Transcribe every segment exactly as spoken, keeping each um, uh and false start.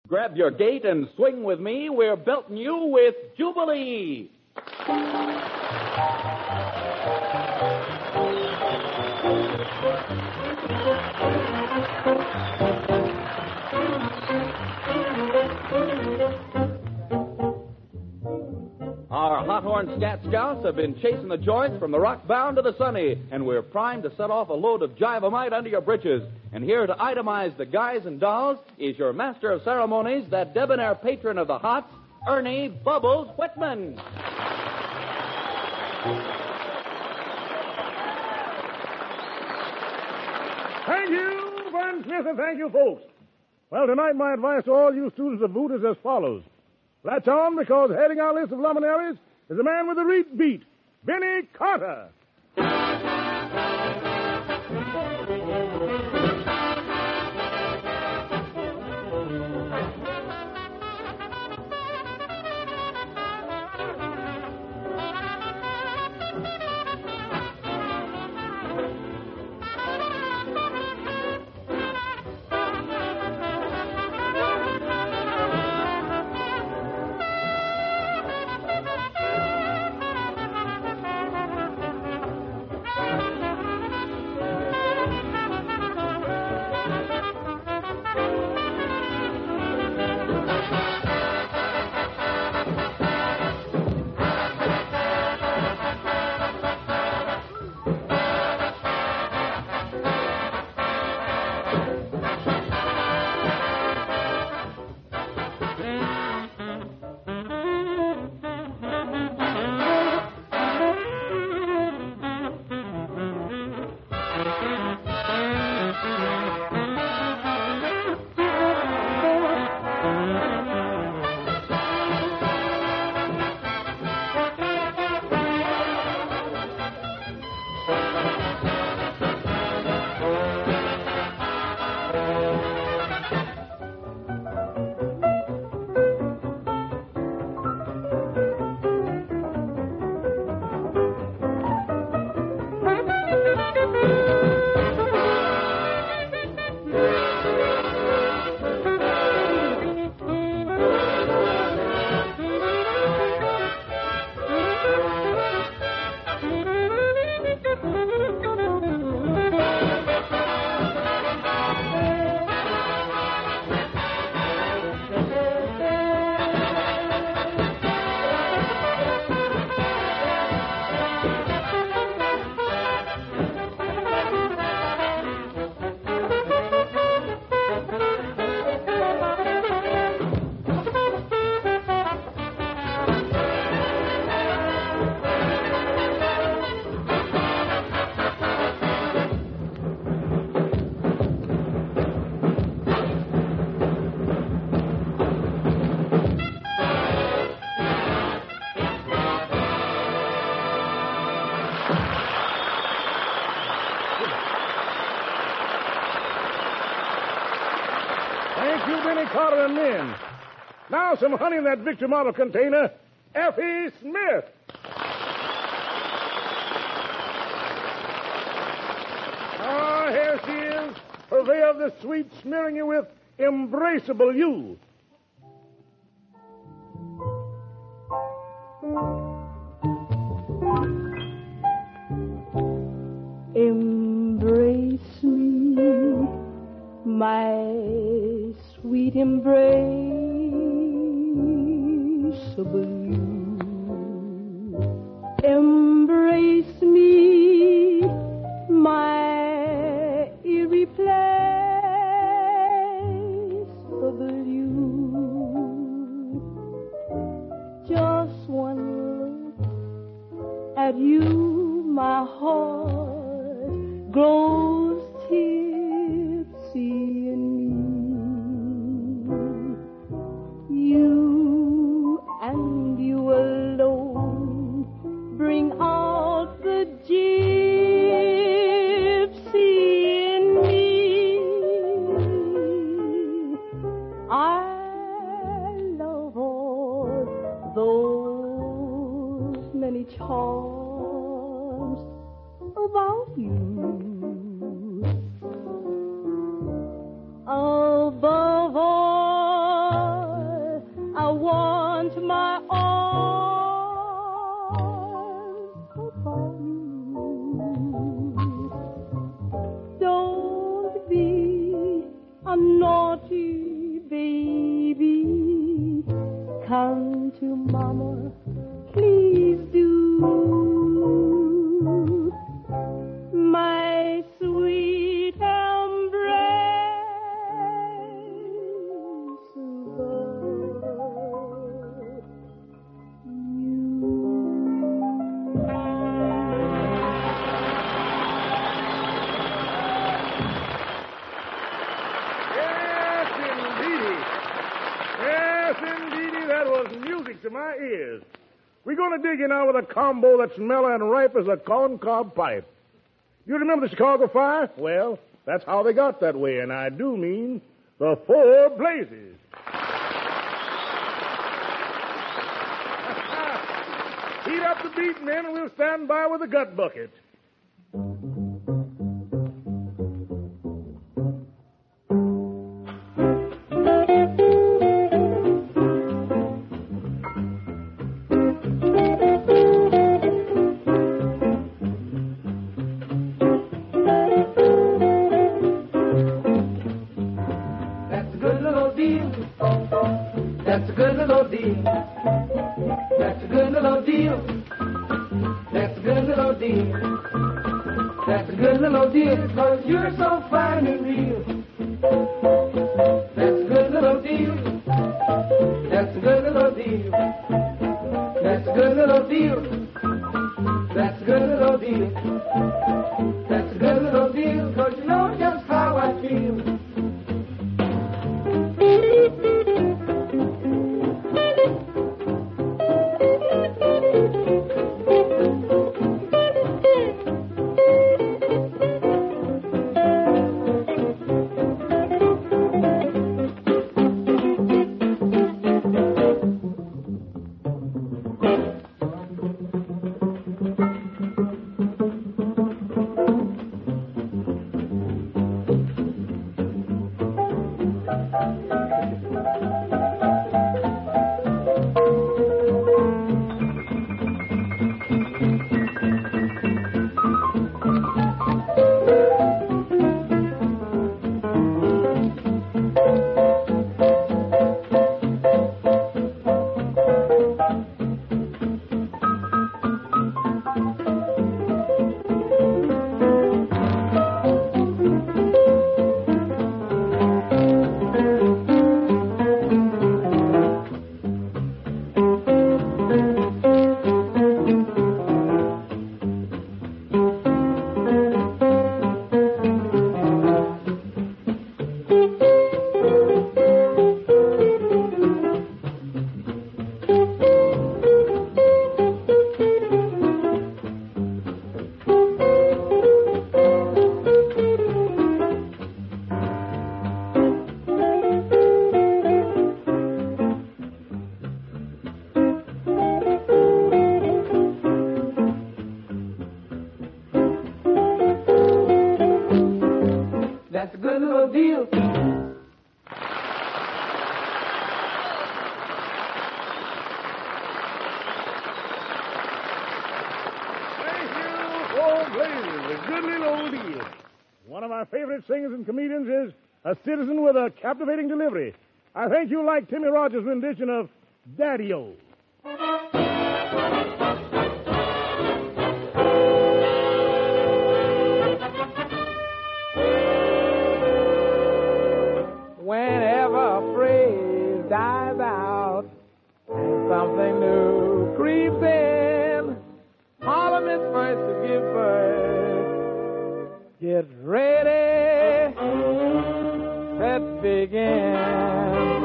Grab your gate and swing with me. We're belting you with Jubilee. Our hot-horn scat scouts have been chasing the joints from the rock bound to the sunny, and we're primed to set off a load of jivamite under your britches. And here to itemize the guys and dolls is your master of ceremonies, that debonair patron of the hots, Ernie Bubbles Whitman. Thank you, Van Smith, and thank you, folks. Well, tonight my advice to all you students of boot is as follows. Latch on, because heading our list of luminaries is a man with a reed beat, Benny Carter. Thank you, Benny Carter and men. Now some honey in that Victor model container, Effie Smith. Ah, here she is, purveyor of the sweet, smearing you with embraceable you. Embrace me, my sweet embraceable you. Embrace me, my irreplaceable you. Just one look at you, my heart grows tipsy in me. You and you alone bring out the gypsy in me. I love all those many charms about you. Above all, to Mama, please do. My sweet embrace above Yes, indeedy. Yes, indeedy. That was music to my ears. We're going to dig in now with a combo that's mellow and ripe as a corncob pipe. You remember the Chicago Fire? Well, that's how they got that way, and I do mean the Four Blazes. Heat up the beat, men, and we'll stand by with a gut bucket. That's a good little deal. That's a good little deal. That's a good little deal. That's a good little deal. That's a good little deal, 'cause you're so fine and real. That's a good little deal. That's a good little deal. That's a good little deal. That's a good little deal. That's a good little deal, 'cause you know just how I feel. That's a good little deal. Thank you, Four Blazes. A good little old deal. One of my favorite singers and comedians is a citizen with a captivating delivery. I think you'll like Timmy Rogers' rendition of Daddy-O. Whenever a phrase dies out and something new creeps in, Parliament first to give birth. Get ready, set begin.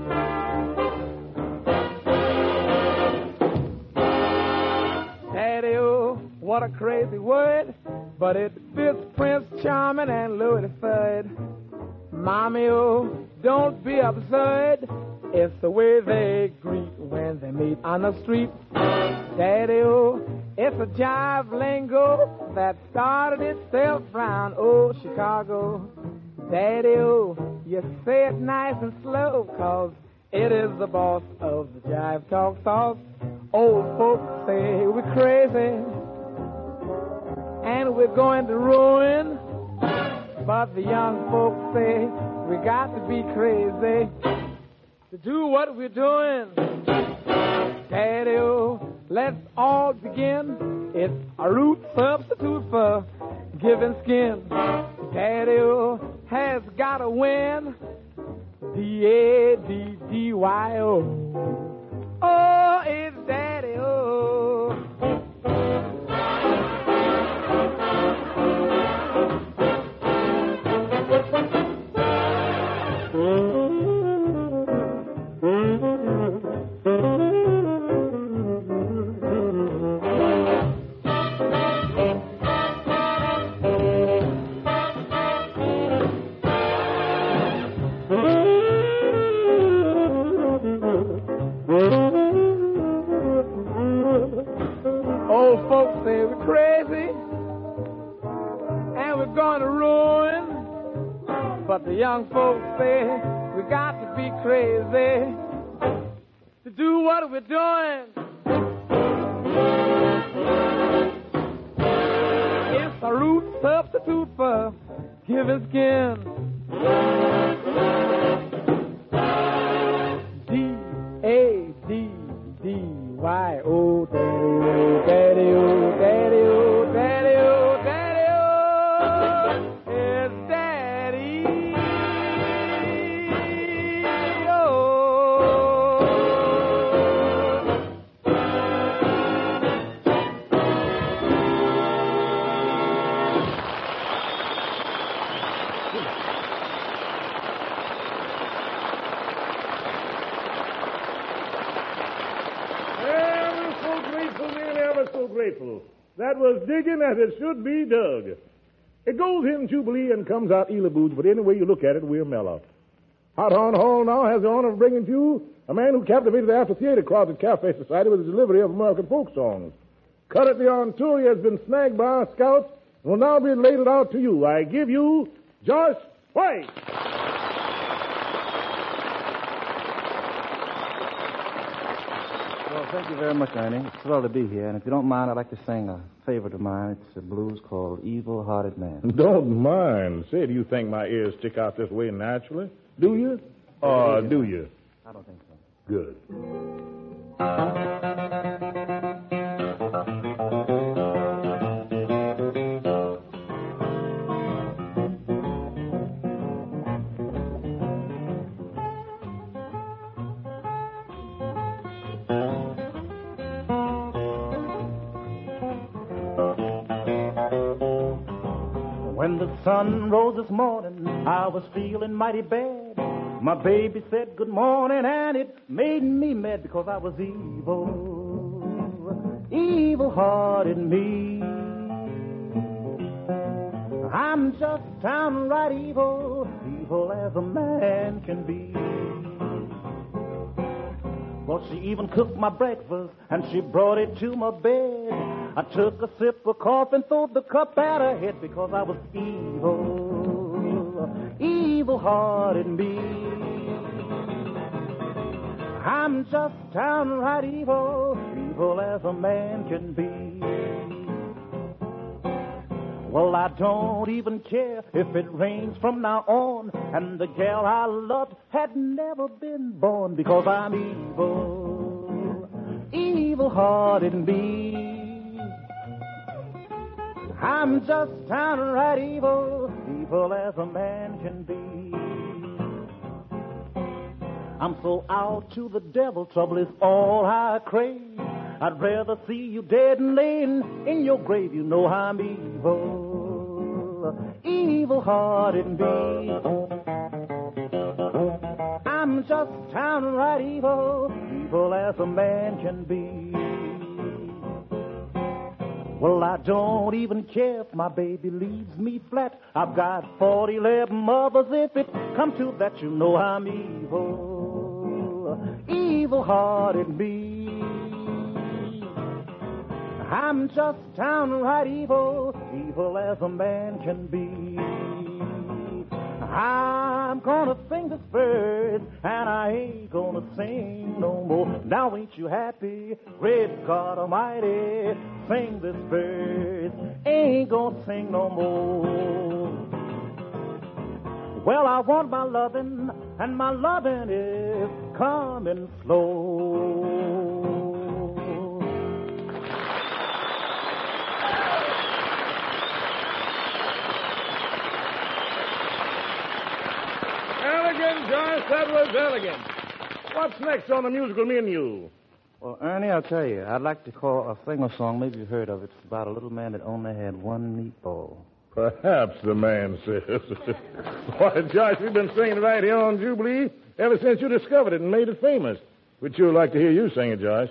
Daddy-O, what a crazy word, but it fits Prince Charming and Louis the Third. Mommy-O, don't be absurd. It's the way they greet when they meet on the street. Daddy-O, it's a jive lingo that started itself round old Chicago. Daddy-O, you say it nice and slow, 'cause it is the boss of the jive talk sauce. Old folks say we're crazy and we're going to ruin, but the young folks say we got to be crazy to do what we're doing. Daddy-o, let's all begin. It's a root substitute for giving skin. Daddy-o has got to win. D A D D Y O. Oh, it's Daddy-o. Old folks say we're crazy and we're going to ruin, but the young folks say we got to be crazy to do what we're doing. It's a root substitute for giving skin. D A D D Y O, daddy-o, daddy-o, daddy-o, daddy-o, daddy-o, it's daddy-o. So grateful. That was digging as it should be dug. It goes in Jubilee and comes out Elabooge, but any way you look at it, we're mellow. Hot Horn Hall now has the honor of bringing to you a man who captivated the Amphitheater Closet Cafe Society with his delivery of American folk songs. Currently on tour, he has been snagged by our scouts and will now be ladled out to you. I give you Josh White. Well, thank you very much, Ernie. It's thrilled to be here. And if you don't mind, I'd like to sing a favorite of mine. It's a blues called Evil Hearted Man. Don't mind. Say, do you think my ears stick out this way naturally? Do you? Or do you? I don't think so. Good. When the sun rose this morning, I was feeling mighty bad. My baby said good morning, and it made me mad because I was evil, evil-hearted me. I'm just downright evil, evil as a man can be. Well, she even cooked my breakfast, and she brought it to my bed. I took a sip of coffee and threw the cup at her head because I was evil, evil-hearted me. I'm just downright evil, evil as a man can be. Well, I don't even care if it rains from now on, and the gal I loved had never been born because I'm evil, evil-hearted me. I'm just downright evil, evil as a man can be. I'm so out to the devil, trouble is all I crave. I'd rather see you dead and laying in your grave. You know I'm evil, evil-hearted me. I'm just downright evil, evil as a man can be. Well, I don't even care if my baby leaves me flat. I've got forty, eleven mothers. If it come to that, you know I'm evil, evil-hearted me. I'm just downright evil, evil as a man can be. I'm gonna sing this verse, and I ain't gonna sing no more. Now ain't you happy? Great God Almighty, sing this verse, ain't gonna sing no more. Well, I want my lovin', and my lovin' is coming slow. Elegant, Joyce. That was elegant. What's next on the musical menu? Well, Ernie, I'll tell you. I'd like to call a sing a song. Maybe you've heard of it. It's about a little man that only had one meatball. Perhaps, the man says. Why, Joyce, we've been singing right here on Jubilee ever since you discovered it and made it famous. We'd sure like to hear you sing it, Joyce.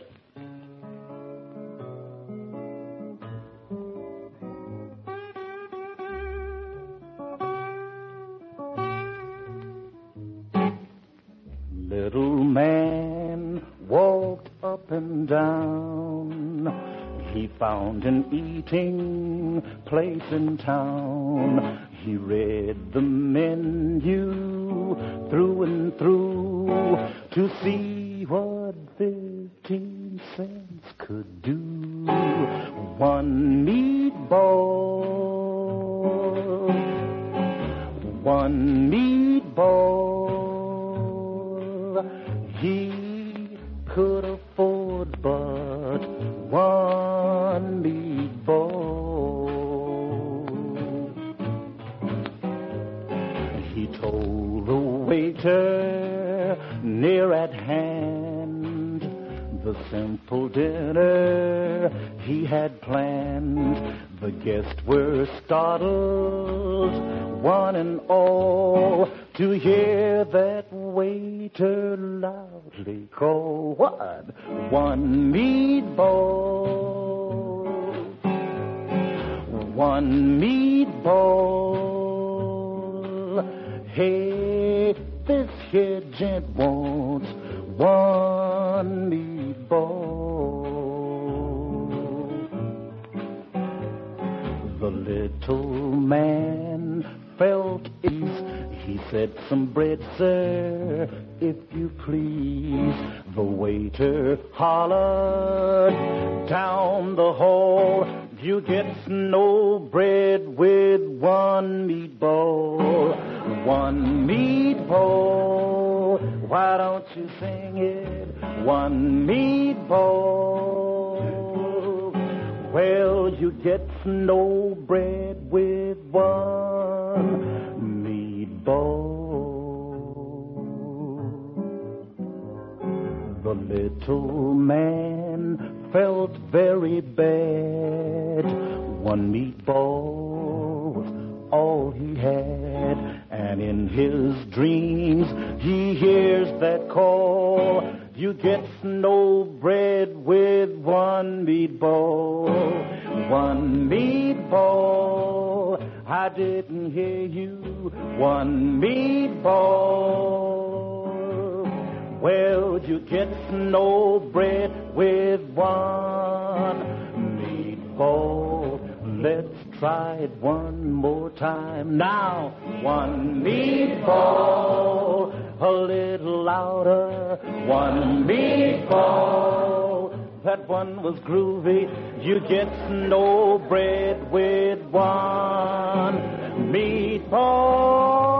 Little man walked up and down. He found an eating place in town. He read the menu through and through to see what fifteen cents could do. One meatball, one meatball. He could afford but one meatball. He told the waiter near at hand the simple dinner he had planned. The guests were startled, one and all, to hear that waiter loudly call, what? One meatball, one meatball. Hey, this here gent wants one meatball. The little man felt ease. He said, some bread, sir, if you please. The waiter hollered down the hall, you get no bread with one meatball. One meatball, why don't you sing it? One meatball. Well, you get no bread with one meatball. The little man felt very bad. One meatball was all he had. And in his dreams, he hears that call. You get no bread with one meatball. One meatball. I didn't hear you. One meatball. Well, you get no bread with one meatball. Let's try it one more time now. One meatball, a little louder. One meatball, that one was groovy. You get no bread with one meatball.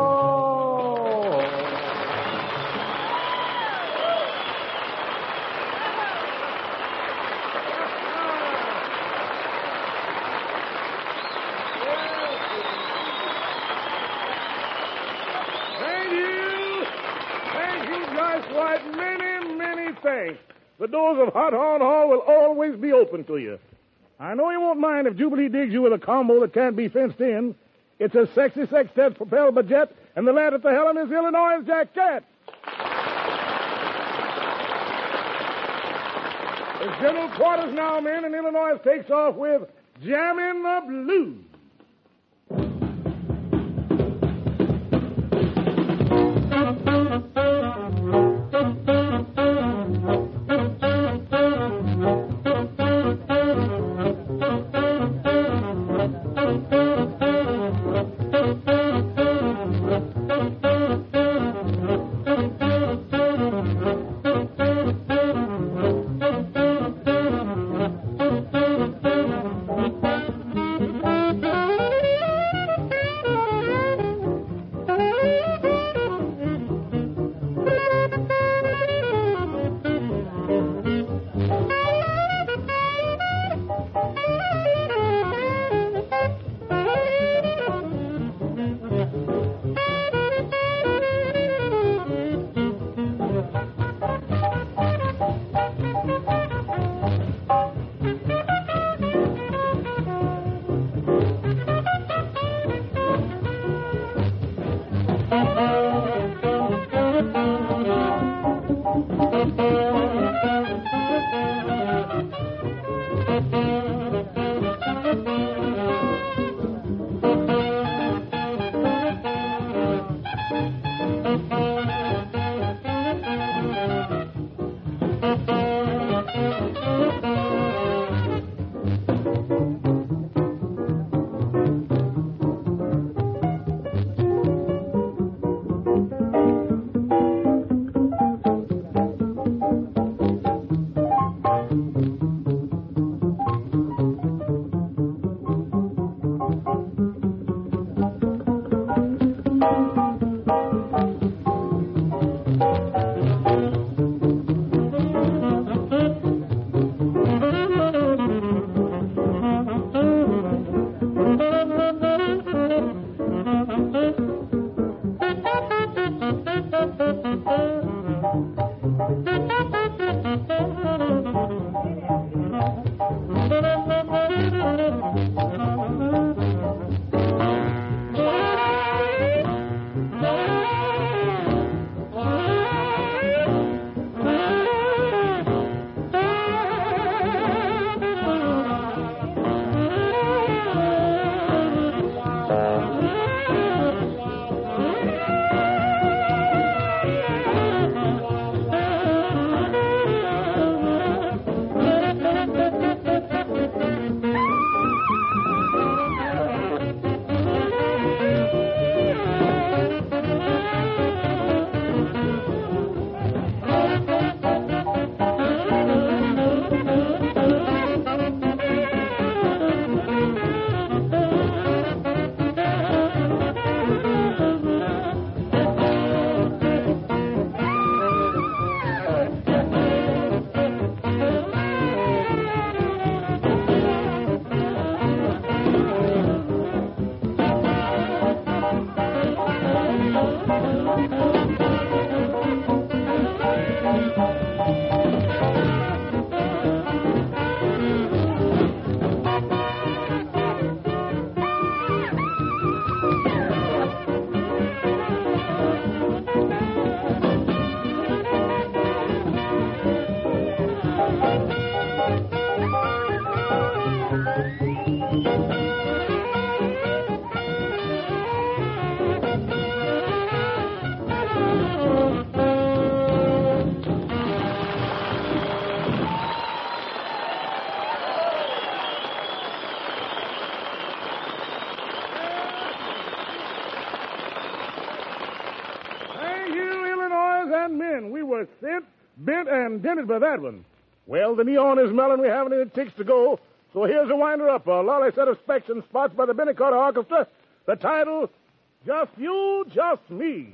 Right, many, many thanks. The doors of Hot Horn Hall will always be open to you. I know you won't mind if Jubilee digs you with a combo that can't be fenced in. It's a sexy sextet propelled by jet, and the lad at the helm is Illinois' Jack Cat. It's General Quarters now, men, and Illinois takes off with Jammin' the Blues. were sent, bent, and dented by that one. Well, the neon is melon. We haven't any ticks to go. So here's a winder-up, a lolly set of specs and spots by the Benny Carter Orchestra. The title, Just You, Just Me.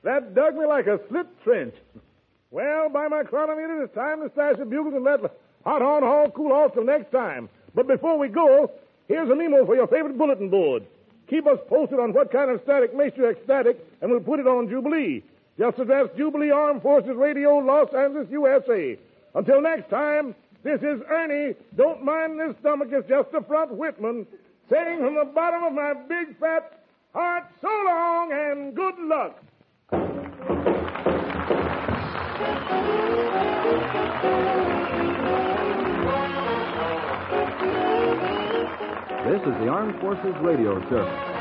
That dug me like a slit trench. Well, by my chronometer, it's time to stash the bugles and let Hot Horn Hall cool off till next time. But before we go, here's a memo for your favorite bulletin board. Keep us posted on what kind of static makes you ecstatic, and we'll put it on Jubilee. Just address Jubilee Armed Forces Radio, Los Angeles, U S A. Until next time, this is Ernie. Don't mind this stomach, it's just a front Whitman, saying from the bottom of my big fat heart, so long and good luck. This is the Armed Forces Radio Service.